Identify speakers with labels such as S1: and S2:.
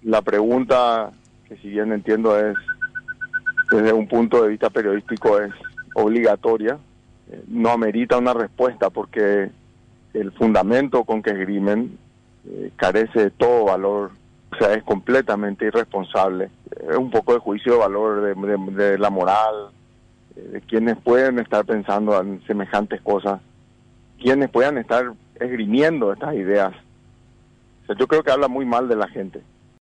S1: La pregunta, que si bien entiendo es, desde un punto de vista periodístico, es obligatoria, no amerita una respuesta porque el fundamento con que esgrimen carece de todo valor, o sea, es completamente irresponsable. Es un poco de juicio de valor de la moral, de quienes pueden estar pensando en semejantes cosas, quienes puedan estar esgrimiendo estas ideas. O sea, yo creo que habla muy mal de la gente.